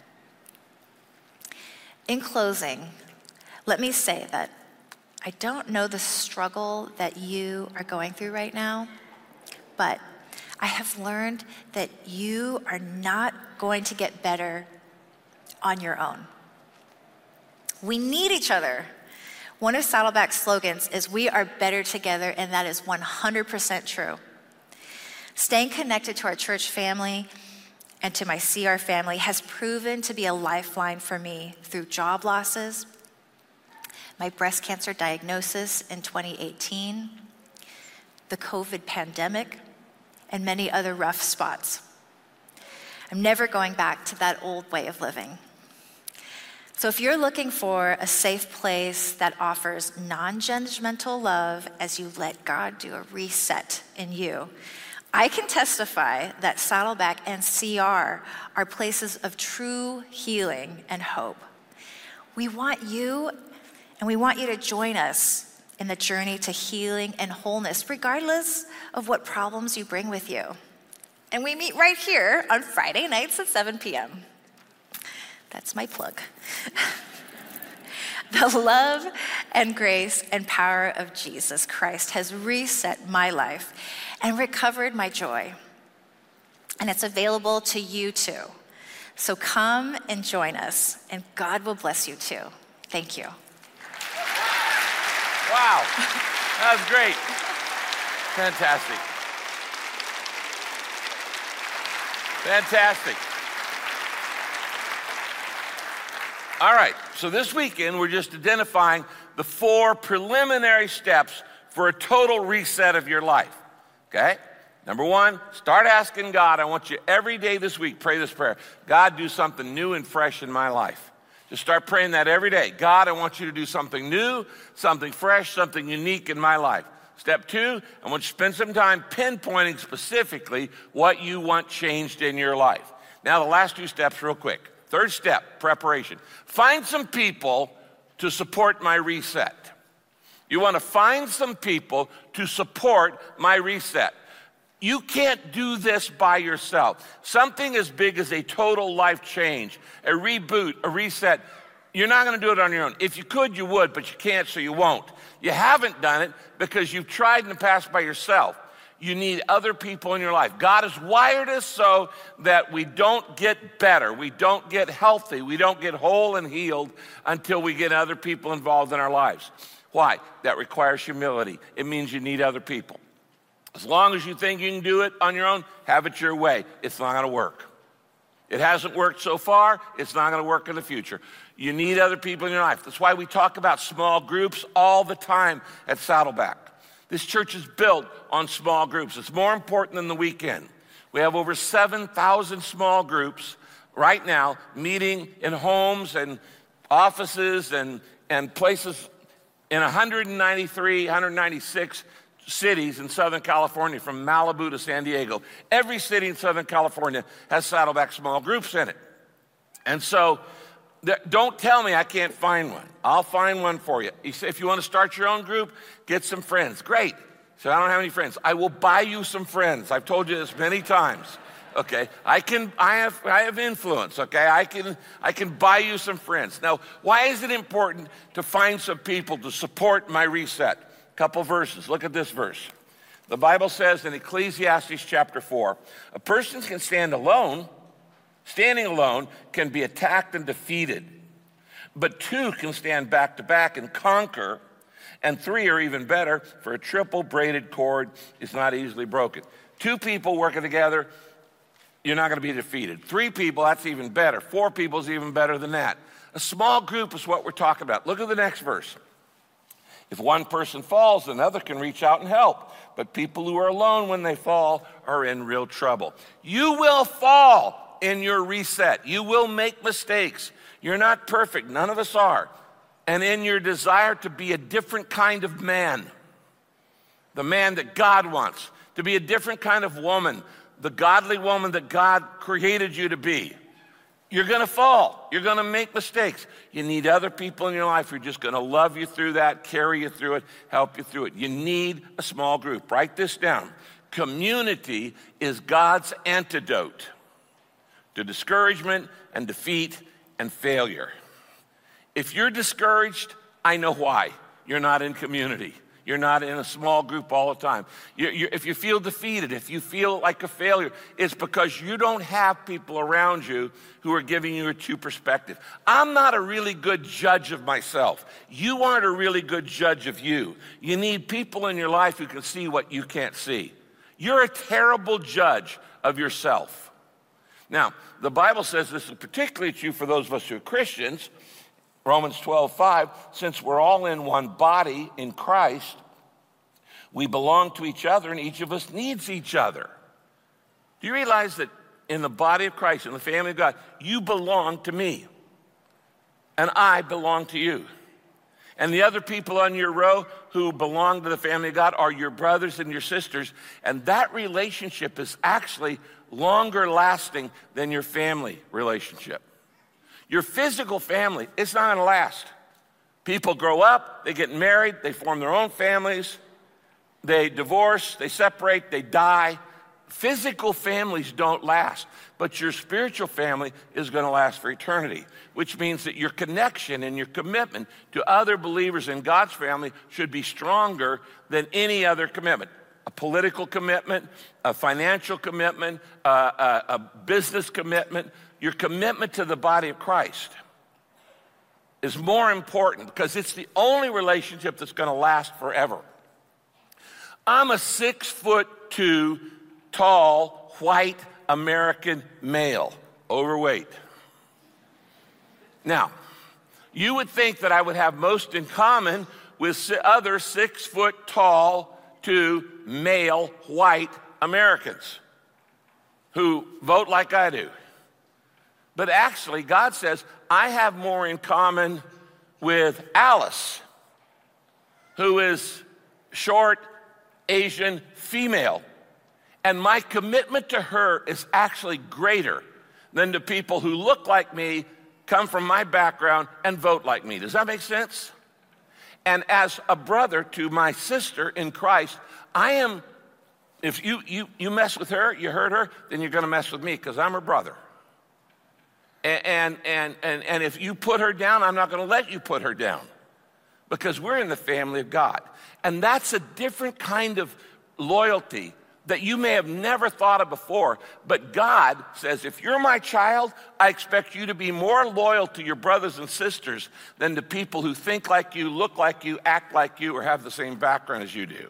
B: In closing, let me say that I don't know the struggle that you are going through right now, but I have learned that you are not going to get better on your own. We need each other. One of Saddleback's slogans is "We are better together," and that is 100% true. Staying connected to our church family and to my CR family has proven to be a lifeline for me through job losses, my breast cancer diagnosis in 2018, the COVID pandemic, and many other rough spots. I'm never going back to that old way of living. So if you're looking for a safe place that offers non-judgmental love as you let God do a reset in you, I can testify that Saddleback and CR are places of true healing and hope. We want you, and we want you to join us in the journey to healing and wholeness, regardless of what problems you bring with you. And we meet right here on Friday nights at 7 p.m. That's my plug. The love and grace and power of Jesus Christ has reset my life and recovered my joy. And it's available to you too. So come and join us, and God will bless you too. Thank you.
A: Wow, that was great. Fantastic. Fantastic. All right, so this weekend we're just identifying the 4 preliminary steps for a total reset of your life, okay? Number 1, start asking God. I want you every day this week, pray this prayer. God, do something new and fresh in my life. Just start praying that every day. God, I want you to do something new, something fresh, something unique in my life. Step 2, I want you to spend some time pinpointing specifically what you want changed in your life. Now, the last 2 steps real quick. Third step, preparation. Find some people to support my reset. You want to find some people to support my reset. You can't do this by yourself. Something as big as a total life change, a reboot, a reset, you're not going to do it on your own. If you could, you would, but you can't, so you won't. You haven't done it because you've tried in the past by yourself. You need other people in your life. God has wired us so that we don't get better, we don't get healthy, we don't get whole and healed until we get other people involved in our lives. Why? That requires humility. It means you need other people. As long as you think you can do it on your own, have it your way. It's not going to work. It hasn't worked so far. It's not going to work in the future. You need other people in your life. That's why we talk about small groups all the time at Saddleback. This church is built on small groups. It's more important than the weekend. We have over 7,000 small groups right now meeting in homes and offices and places in 196 cities in Southern California, from Malibu to San Diego. Every city in Southern California has Saddleback small groups in it. And so don't tell me I can't find one. I'll find one for you. If you want to start your own group, get some friends. Great. So I don't have any friends. I will buy you some friends. I've told you this many times. Okay, I have influence. Okay, I can buy you some friends. Now, why is it important to find some people to support my reset? Couple verses. Look at this verse. The Bible says in Ecclesiastes chapter 4, a person can stand alone. Standing alone can be attacked and defeated, but 2 can stand back to back and conquer, and 3 are even better, for a triple braided cord is not easily broken. 2 people working together, you're not going to be defeated. 3 people, that's even better. 4 people is even better than that. A small group is what we're talking about. Look at the next verse. If one person falls, another can reach out and help. But people who are alone when they fall are in real trouble. You will fall in your reset. You will make mistakes. You're not perfect. None of us are. And in your desire to be a different kind of man, the man that God wants, to be a different kind of woman, the godly woman that God created you to be, you're going to fall. You're going to make mistakes. You need other people in your life who are just going to love you through that, carry you through it, help you through it. You need a small group. Write this down. Community is God's antidote to discouragement and defeat and failure. If you're discouraged, I know why. You're not in community. You're not in a small group all the time. If you feel defeated, if you feel like a failure, it's because you don't have people around you who are giving you a true perspective. I'm not a really good judge of myself. You aren't a really good judge of you. You need people in your life who can see what you can't see. You're a terrible judge of yourself. Now, the Bible says this is particularly true for those of us who are Christians. Romans 12:5, since we're all in one body in Christ, we belong to each other and each of us needs each other. Do you realize that in the body of Christ, in the family of God, you belong to me and I belong to you? And the other people on your row who belong to the family of God are your brothers and your sisters. And that relationship is actually longer lasting than your family relationship. Your physical family, it's not gonna last. People grow up, they get married, they form their own families, they divorce, they separate, they die. Physical families don't last, but your spiritual family is going to last for eternity, which means that your connection and your commitment to other believers in God's family should be stronger than any other commitment. A political commitment, a financial commitment, a business commitment. Your commitment to the body of Christ is more important because it's the only relationship that's going to last forever. I'm a 6'2" tall, white American male, overweight. Now, you would think that I would have most in common with other 6 foot tall to male white Americans who vote like I do. But actually, God says, I have more in common with Alice, who is short, Asian, female. And my commitment to her is actually greater than to people who look like me, come from my background, and vote like me. Does that make sense? And as a brother to my sister in Christ, I am, if you mess with her, you hurt her, then you're going to mess with me because I'm her brother. And if you put her down, I'm not going to let you put her down because we're in the family of God. And that's a different kind of loyalty that you may have never thought of before. But God says, if you're my child, I expect you to be more loyal to your brothers and sisters than to people who think like you, look like you, act like you, or have the same background as you do.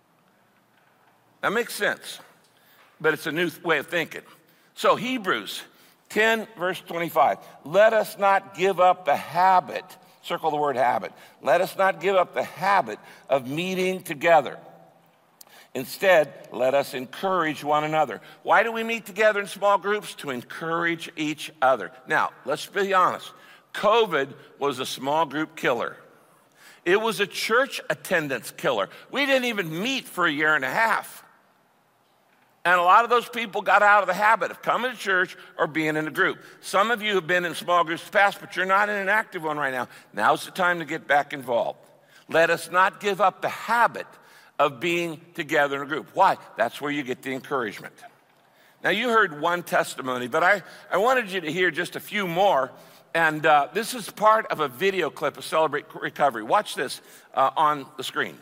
A: That makes sense, but it's a new way of thinking. So Hebrews 10, verse 25, let us not give up the habit, circle the word habit, let us not give up the habit of meeting together. Instead, let us encourage one another. Why do we meet together in small groups? To encourage each other. Now, let's be honest. COVID was a small group killer. It was a church attendance killer. We didn't even meet for a year and a half. And a lot of those people got out of the habit of coming to church or being in a group. Some of you have been in small groups in the past, but you're not in an active one right now. Now's the time to get back involved. Let us not give up the habit of being together in a group. Why? That's where you get the encouragement. Now, you heard one testimony, but I wanted you to hear just a few more. And this is part of a video clip of Celebrate Recovery. Watch this on the screen.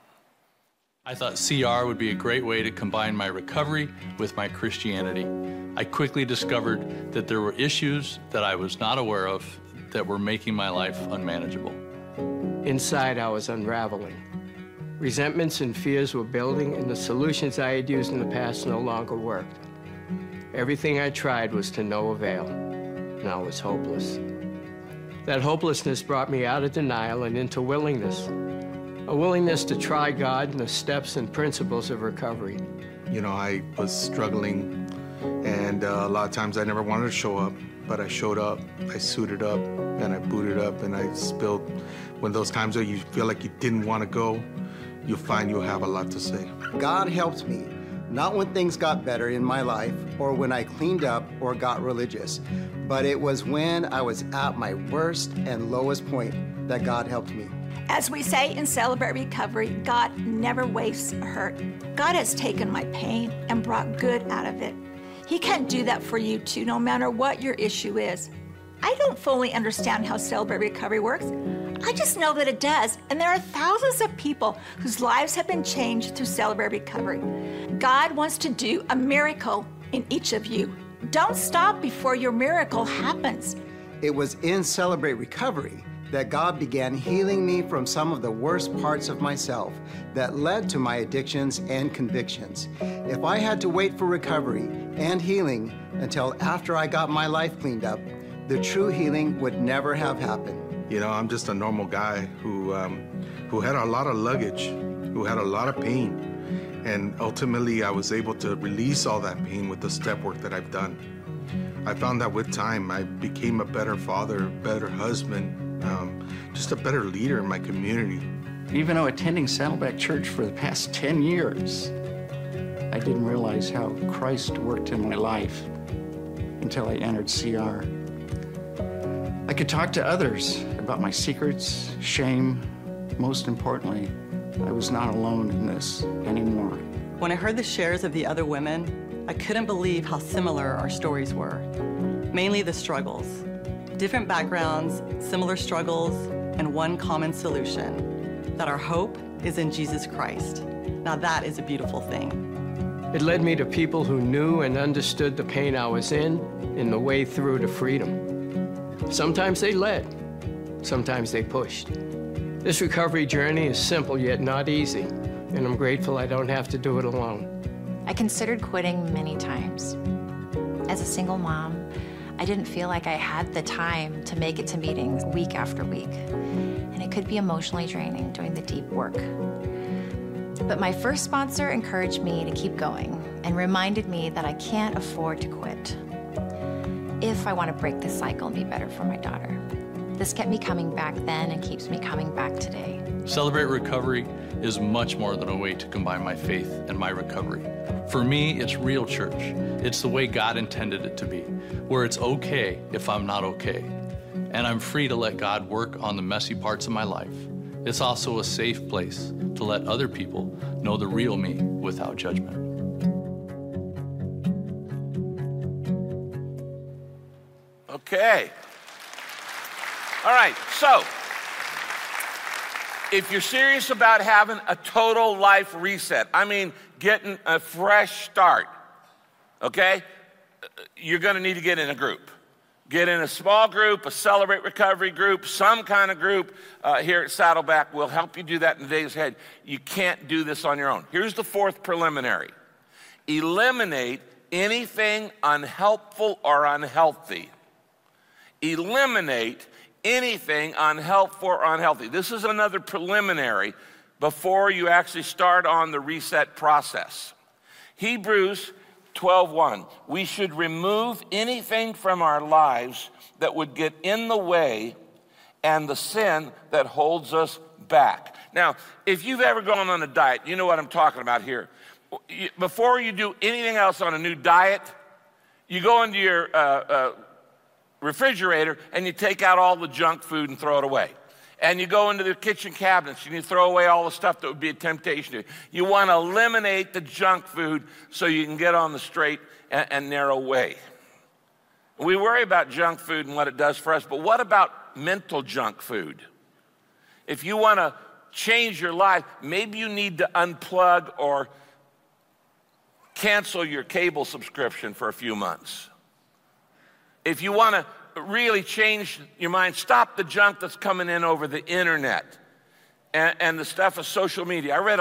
C: I thought CR would be a great way to combine my recovery with my Christianity. I quickly discovered that there were issues that I was not aware of that were making my life unmanageable.
D: Inside, I was unraveling. Resentments and fears were building, and the solutions I had used in the past no longer worked. Everything I tried was to no avail. Now it was hopeless. That hopelessness brought me out of denial and into willingness. A willingness to try God and the steps and principles of recovery.
E: You know, I was struggling, and a lot of times I never wanted to show up, but I showed up, I suited up, and I booted up, and I spilled. When those times where you feel like you didn't want to go, you'll find you'll have a lot to say.
F: God helped me, not when things got better in my life or when I cleaned up or got religious, but it was when I was at my worst and lowest point that God helped me.
G: As we say in Celebrate Recovery, God never wastes a hurt. God has taken my pain and brought good out of it. He can do that for you too, no matter what your issue is. I don't fully understand how Celebrate Recovery works. I just know that it does, and there are thousands of people whose lives have been changed through Celebrate Recovery. God wants to do a miracle in each of you. Don't stop before your miracle happens.
F: It was in Celebrate Recovery that God began healing me from some of the worst parts of myself that led to my addictions and convictions. If I had to wait for recovery and healing until after I got my life cleaned up, the true healing would never have happened.
E: You know, I'm just a normal guy who had a lot of luggage, who had a lot of pain. And ultimately, I was able to release all that pain with the step work that I've done. I found that with time, I became a better father, better husband, just a better leader in my community.
H: Even though attending Saddleback Church for the past 10 years, I didn't realize how Christ worked in my life until I entered CR. I could talk to others about my secrets, shame. Most importantly, I was not alone in this anymore.
I: When I heard the shares of the other women, I couldn't believe how similar our stories were. Mainly the struggles. Different backgrounds, similar struggles, and one common solution, that our hope is in Jesus Christ. Now that is a beautiful thing.
D: It led me to people who knew and understood the pain I was in and the way through to freedom. Sometimes they led, sometimes they pushed. This recovery journey is simple yet not easy, and I'm grateful I don't have to do it alone.
B: I considered quitting many times. As a single mom, I didn't feel like I had the time to make it to meetings week after week, and it could be emotionally draining doing the deep work. But my first sponsor encouraged me to keep going and reminded me that I can't afford to quit if I want to break this cycle and be better for my daughter. This kept me coming back then and keeps me coming back today.
C: Celebrate Recovery is much more than a way to combine my faith and my recovery. For me, it's real church. It's the way God intended it to be, where it's okay if I'm not okay. And I'm free to let God work on the messy parts of my life. It's also a safe place to let other people know the real me without judgment.
A: Okay. All right, so if you're serious about having a total life reset, I mean getting a fresh start, okay, you're going to need to get in a group. Get in a small group, a Celebrate Recovery group, some kind of group here at Saddleback. We'll help you do that in the days ahead. You can't do this on your own. Here's the fourth preliminary. Eliminate anything unhelpful or unhealthy. Eliminate anything unhelpful or unhealthy. This is another preliminary before you actually start on the reset process. Hebrews 12:1. We should remove anything from our lives that would get in the way and the sin that holds us back. Now, if you've ever gone on a diet, you know what I'm talking about here. Before you do anything else on a new diet, you go into your refrigerator and you take out all the junk food and throw it away. And you go into the kitchen cabinets and you throw away all the stuff that would be a temptation to you. You want to eliminate the junk food so you can get on the straight and narrow way. We worry about junk food and what it does for us, but what about mental junk food? If you want to change your life, maybe you need to unplug or cancel your cable subscription for a few months. If you want to really change your mind, stop the junk that's coming in over the internet and the stuff of social media. I read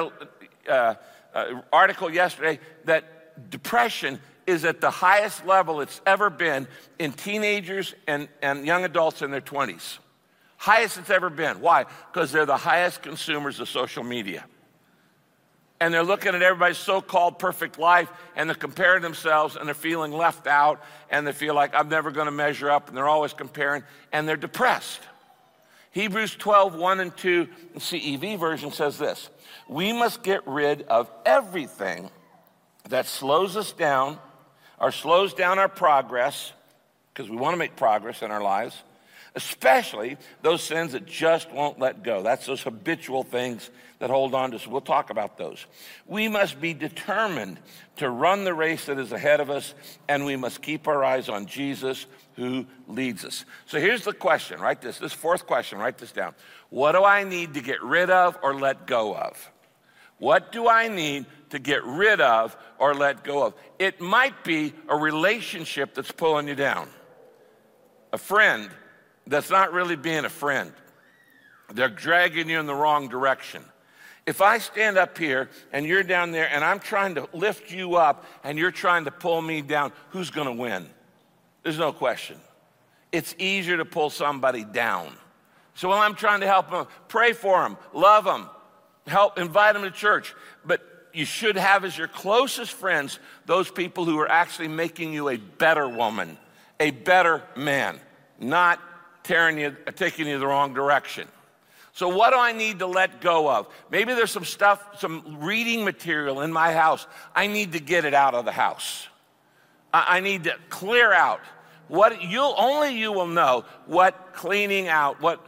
A: an article yesterday that depression is at the highest level it's ever been in teenagers and young adults in their 20s. Highest it's ever been. Why? Because they're the highest consumers of social media. And they're looking at everybody's so-called perfect life, and they're comparing themselves, and they're feeling left out, and they feel like I'm never going to measure up, and they're always comparing, and they're depressed. Hebrews 12:1 and 2, the CEV version says this: we must get rid of everything that slows us down or slows down our progress, because we want to make progress in our lives, especially those sins that just won't let go. That's those habitual things that hold on to us. We'll talk about those. We must be determined to run the race that is ahead of us, and we must keep our eyes on Jesus who leads us. So here's the question. Write this fourth question. Write this down. What do I need to get rid of or let go of? What do I need to get rid of or let go of? It might be a relationship that's pulling you down. A friend that's not really being a friend. They're dragging you in the wrong direction. If I stand up here and you're down there and I'm trying to lift you up and you're trying to pull me down, who's going to win? There's no question. It's easier to pull somebody down. So while I'm trying to help them, pray for them, love them, help, invite them to church. But you should have as your closest friends those people who are actually making you a better woman, a better man, not taking you the wrong direction. So what do I need to let go of? Maybe there's some stuff, some reading material in my house. I need to get it out of the house. I need to clear out. Only you will know what cleaning out, what,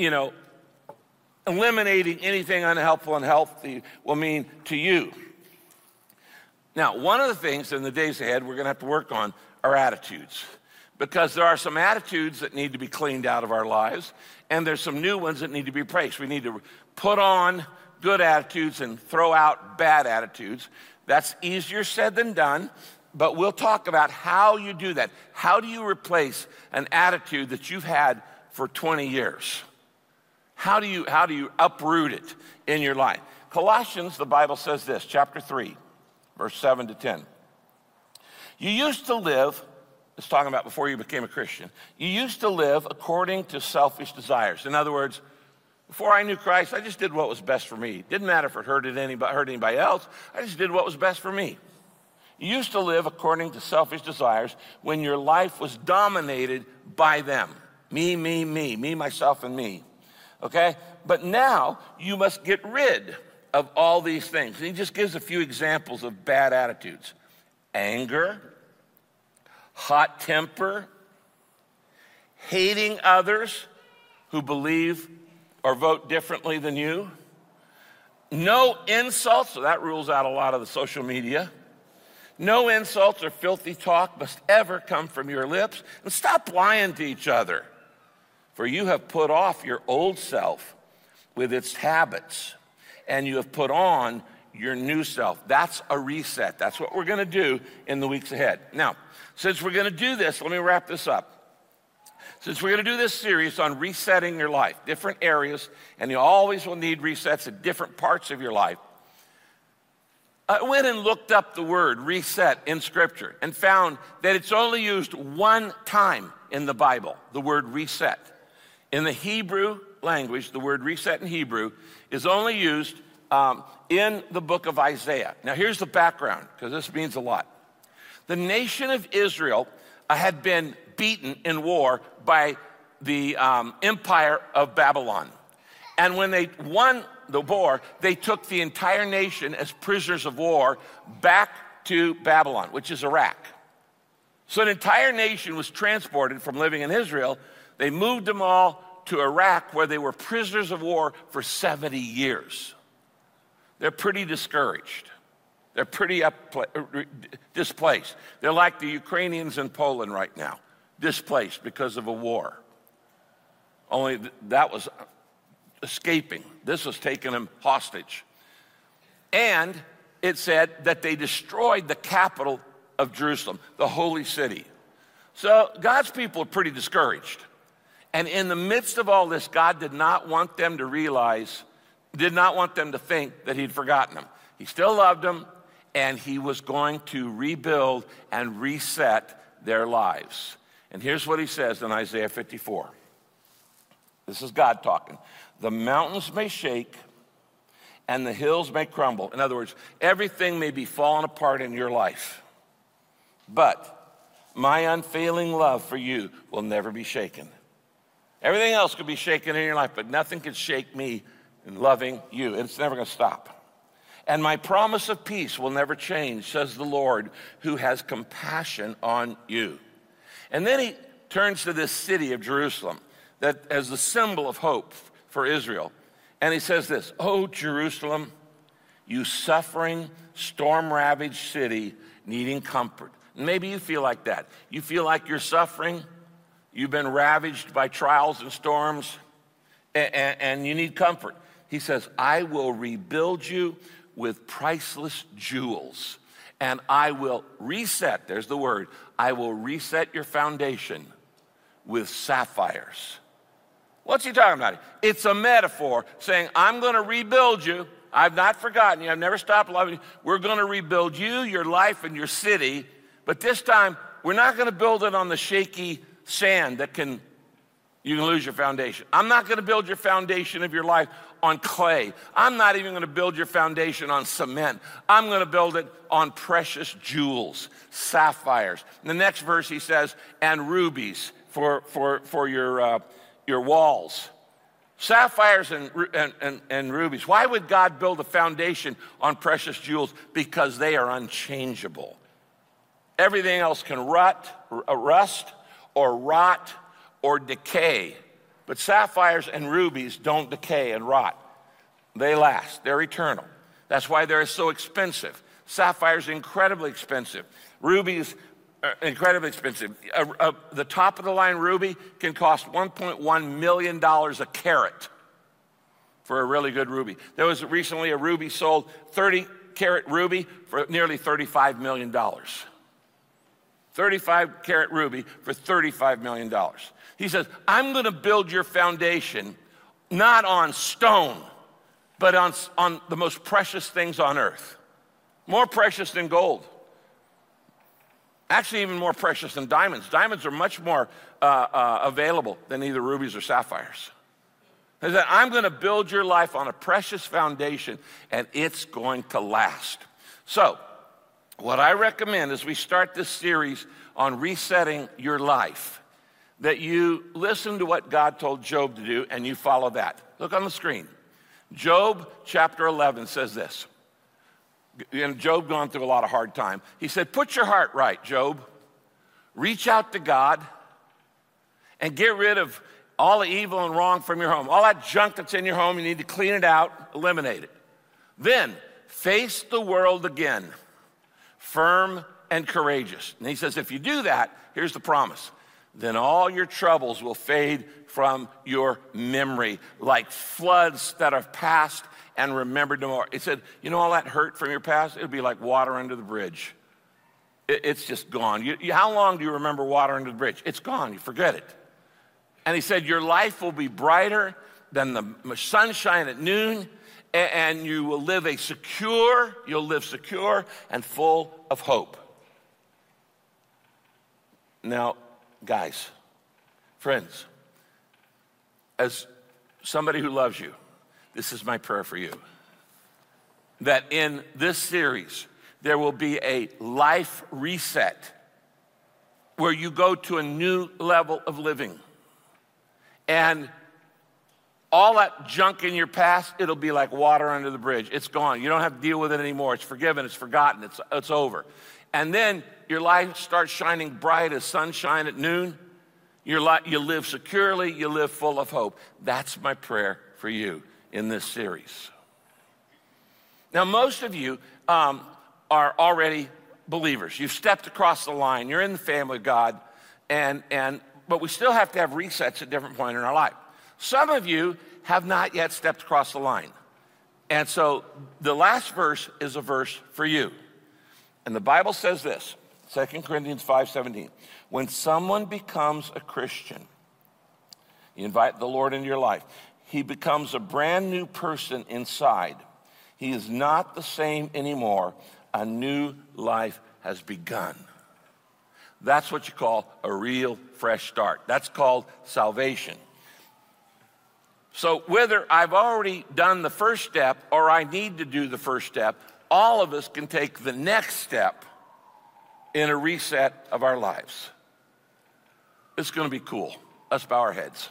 A: eliminating anything unhelpful and healthy will mean to you. Now, one of the things in the days ahead we're going to have to work on are attitudes, because there are some attitudes that need to be cleaned out of our lives, and there's some new ones that need to be replaced. We need to put on good attitudes and throw out bad attitudes. That's easier said than done, but we'll talk about how you do that. How do you replace an attitude that you've had for 20 years? How do you uproot it in your life? Colossians, the Bible says this, chapter 3, verse 7 to 10. You used to live, it's talking about before you became a Christian, you used to live according to selfish desires. In other words, before I knew Christ, I just did what was best for me. Didn't matter if it hurt anybody else. I just did what was best for me. You used to live according to selfish desires when your life was dominated by them. Me, myself, and me. Okay? But now you must get rid of all these things. And he just gives a few examples of bad attitudes. Anger, hot temper, hating others who believe or vote differently than you. No insults, so that rules out a lot of the social media. No insults or filthy talk must ever come from your lips. And stop lying to each other. For you have put off your old self with its habits, and you have put on your new self. That's a reset. That's what we're going to do in the weeks ahead. Now, since we're going to do this, let me wrap this up. Since we're going to do this series on resetting your life, different areas, and you always will need resets at different parts of your life, I went and looked up the word reset in Scripture and found that it's only used one time in the Bible, the word reset. In the Hebrew language, the word reset in Hebrew is only used in the book of Isaiah. Now, here's the background, because this means a lot. The nation of Israel had been beaten in war by the empire of Babylon. And when they won the war, they took the entire nation as prisoners of war back to Babylon, which is Iraq. So an entire nation was transported from living in Israel. They moved them all to Iraq, where they were prisoners of war for 70 years. They're pretty discouraged. They're pretty displaced. They're like the Ukrainians in Poland right now, displaced because of a war. Only that was escaping. This was taking them hostage. And it said that they destroyed the capital of Jerusalem, the holy city. So God's people are pretty discouraged. And in the midst of all this, God did not want them to realize, did not want them to think that he'd forgotten them. He still loved them, and he was going to rebuild and reset their lives. And here's what he says in Isaiah 54. This is God talking. The mountains may shake and the hills may crumble. In other words, everything may be falling apart in your life. But my unfailing love for you will never be shaken. Everything else could be shaken in your life, but nothing can shake me in loving you. It's never going to stop. And my promise of peace will never change, says the Lord, who has compassion on you. And then he turns to this city of Jerusalem that as the symbol of hope for Israel. And he says this, "Oh, Jerusalem, you suffering, storm-ravaged city needing comfort." And maybe you feel like that. You feel like you're suffering. You've been ravaged by trials and storms, and you need comfort. He says, I will rebuild you with priceless jewels, and I will reset, there's the word, I will reset your foundation with sapphires. What's he talking about? It's a metaphor saying, I'm going to rebuild you. I've not forgotten you. I've never stopped loving you. We're going to rebuild you, your life, and your city. But this time, we're not going to build it on the shaky sand that can, you can lose your foundation. I'm not going to build your foundation of your life on clay. I'm not even going to build your foundation on cement. I'm going to build it on precious jewels, sapphires. In the next verse he says, and rubies for your walls. Sapphires and rubies. Why would God build a foundation on precious jewels? Because they are unchangeable. Everything else can rust or rot or decay. But sapphires and rubies don't decay and rot. They last. They're eternal. That's why they're so expensive. Sapphires are incredibly expensive. Rubies are incredibly expensive. The top of the line ruby can cost $1.1 million a carat for a really good ruby. There was recently a ruby sold, 30-carat ruby, for nearly $35 million. 35-carat ruby for $35 million. He says, I'm going to build your foundation not on stone, but on the most precious things on earth. More precious than gold. Actually, even more precious than diamonds. Diamonds are much more available than either rubies or sapphires. He said, I'm going to build your life on a precious foundation, and it's going to last. So, what I recommend as we start this series on resetting your life, that you listen to what God told Job to do and you follow that. Look on the screen. Job chapter 11 says this. And Job gone through a lot of hard time. He said, put your heart right, Job. Reach out to God and get rid of all the evil and wrong from your home. All that junk that's in your home, you need to clean it out, eliminate it. Then face the world again, firm and courageous. And he says, if you do that, here's the promise. Then all your troubles will fade from your memory like floods that have passed and remembered no more. He said, you know all that hurt from your past? It'll be like water under the bridge. It's just gone. How long do you remember water under the bridge? It's gone. You forget it. And he said, your life will be brighter than the sunshine at noon, and you will live you'll live secure and full of hope. Now, guys, friends, as somebody who loves you, this is my prayer for you. That in this series, there will be a life reset where you go to a new level of living. And all that junk in your past, it'll be like water under the bridge. It's gone. You don't have to deal with it anymore. It's forgiven. It's forgotten. It's over. And then your life starts shining bright as sunshine at noon. You live securely. You live full of hope. That's my prayer for you in this series. Now, most of you are already believers. You've stepped across the line. You're in the family of God. But we still have to have resets at different points in our life. Some of you have not yet stepped across the line. And so the last verse is a verse for you. And the Bible says this, 2 Corinthians 5:17. When someone becomes a Christian, you invite the Lord into your life, he becomes a brand new person inside. He is not the same anymore. A new life has begun. That's what you call a real fresh start. That's called salvation. So whether I've already done the first step or I need to do the first step, all of us can take the next step in a reset of our lives. It's going to be cool. Let's bow our heads.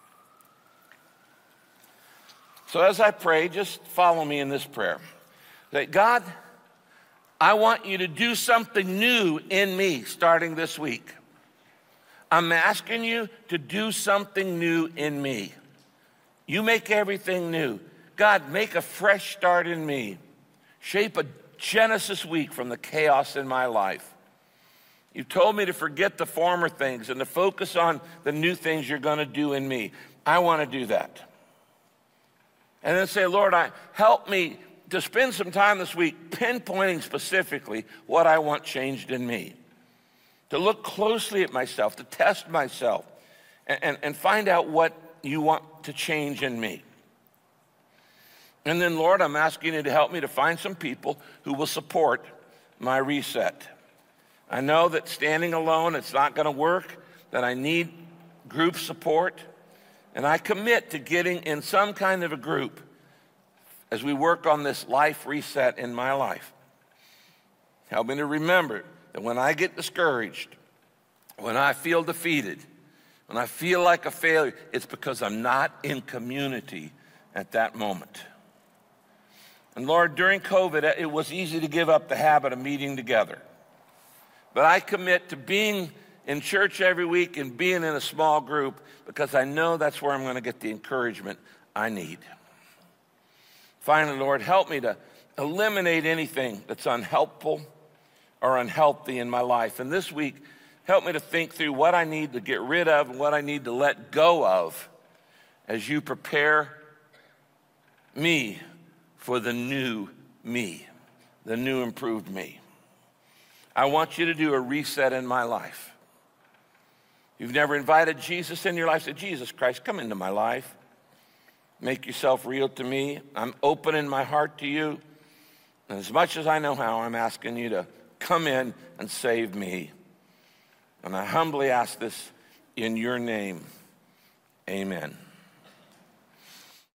A: So as I pray, just follow me in this prayer. That God, I want you to do something new in me starting this week. I'm asking you to do something new in me. You make everything new. God, make a fresh start in me. Shape a Genesis week from the chaos in my life. You told me to forget the former things and to focus on the new things you're going to do in me. I want to do that. And then say, Lord, help me to spend some time this week pinpointing specifically what I want changed in me. To look closely at myself, to test myself, and find out what you want to change in me. And then, Lord, I'm asking you to help me to find some people who will support my reset. I know that standing alone, it's not going to work, that I need group support. And I commit to getting in some kind of a group as we work on this life reset in my life. Help me to remember that when I get discouraged, when I feel defeated, when I feel like a failure, it's because I'm not in community at that moment. And Lord, during COVID, it was easy to give up the habit of meeting together. But I commit to being in church every week and being in a small group because I know that's where I'm going to get the encouragement I need. Finally, Lord, help me to eliminate anything that's unhelpful or unhealthy in my life. And this week, help me to think through what I need to get rid of and what I need to let go of as you prepare me for the new me, the new improved me. I want you to do a reset in my life. You've never invited Jesus in your life. Say, Jesus Christ, come into my life. Make yourself real to me. I'm opening my heart to you. And as much as I know how, I'm asking you to come in and save me. And I humbly ask this in your name. Amen.